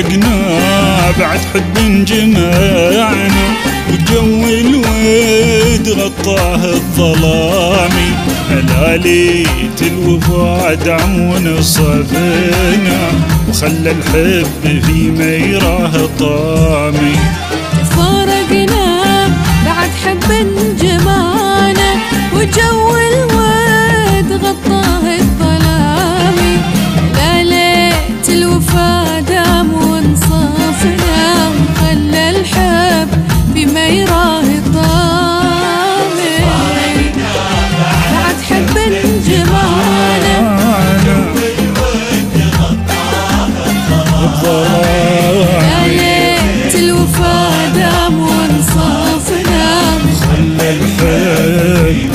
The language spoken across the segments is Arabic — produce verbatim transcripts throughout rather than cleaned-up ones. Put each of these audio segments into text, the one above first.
فارقنا بعد حب جمعنا، وجو الود غطاه الظلامي، هلاليت الوفا دعم ونصفنا، وخلى الحب في ميراه طامي. فارقنا بعد حب جمعنا، وجو الود غطاه الظلامي، هلاليت الوفا دام ونصفنا، وخلى الحب في ميراه طامي. بعد حب جمعنا، هلاليت الوفا دام ونصفنا، خلى الحب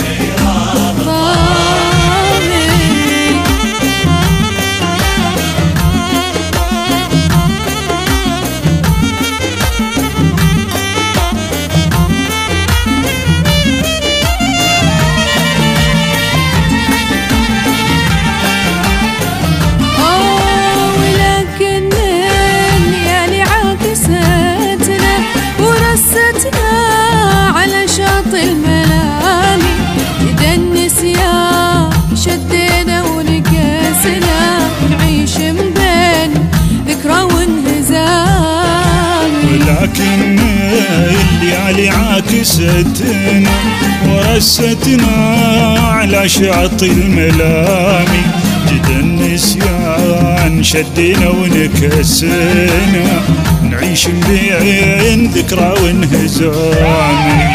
على شاط الملامي، تدنس يا شدينا ونكاسنا، نعيش من بين ذكرى وانهزام. ولكن الليالي عاكستنا ورستنا على شاط الملامي، جد النسيان شدينا ونكسنا، نعيش بين ذكرى وانهزام.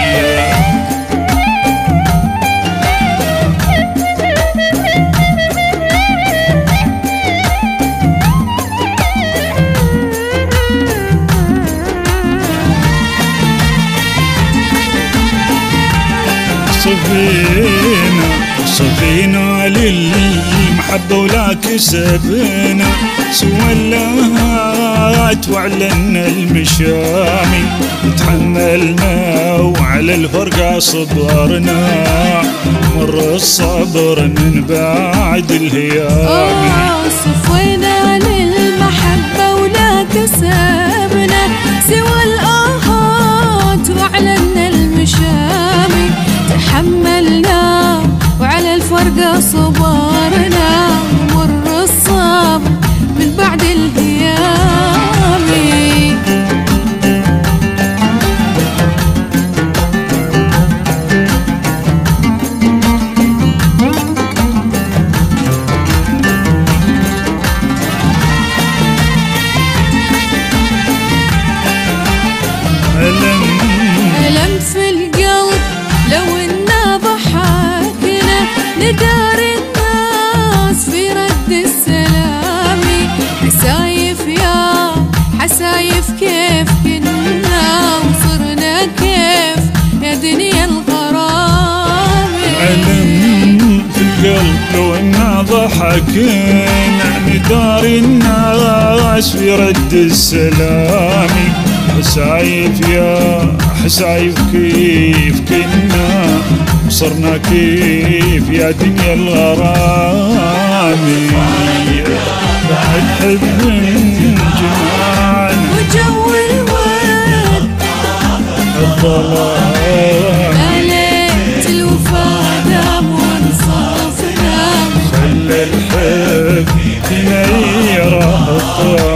صفينا صفينا للمحبة ولا كسبنا، سوى اللهات وعلنا المشامي، تحملنا وعلى الفرقة صبرنا، مر الصبر من بعد الهيام. صفينا للمحبة ولا كسبنا، سوى الآهات وعلنا المشامي، تحملنا وعلى الفرقة صبرنا، ومر الصبر من بعد الهيام. ألم في القلب لو إنا ضحكنا، ندار الناس في رد السلام، حسايف يا حسايف كيف كنا، وصرنا كيف يا دنيا الغرام. ألم في القلب لو إنا ضحكنا، ندار الناس في رد السلام، حسايف يا حسايف كيف كنا، وصرنا كيف يا دنيا الغرام. بعد حب جمعنا، وجو الود الظلام، هلاليت الوفا دام ونصفنا، خلى الحب في ميراه طامي.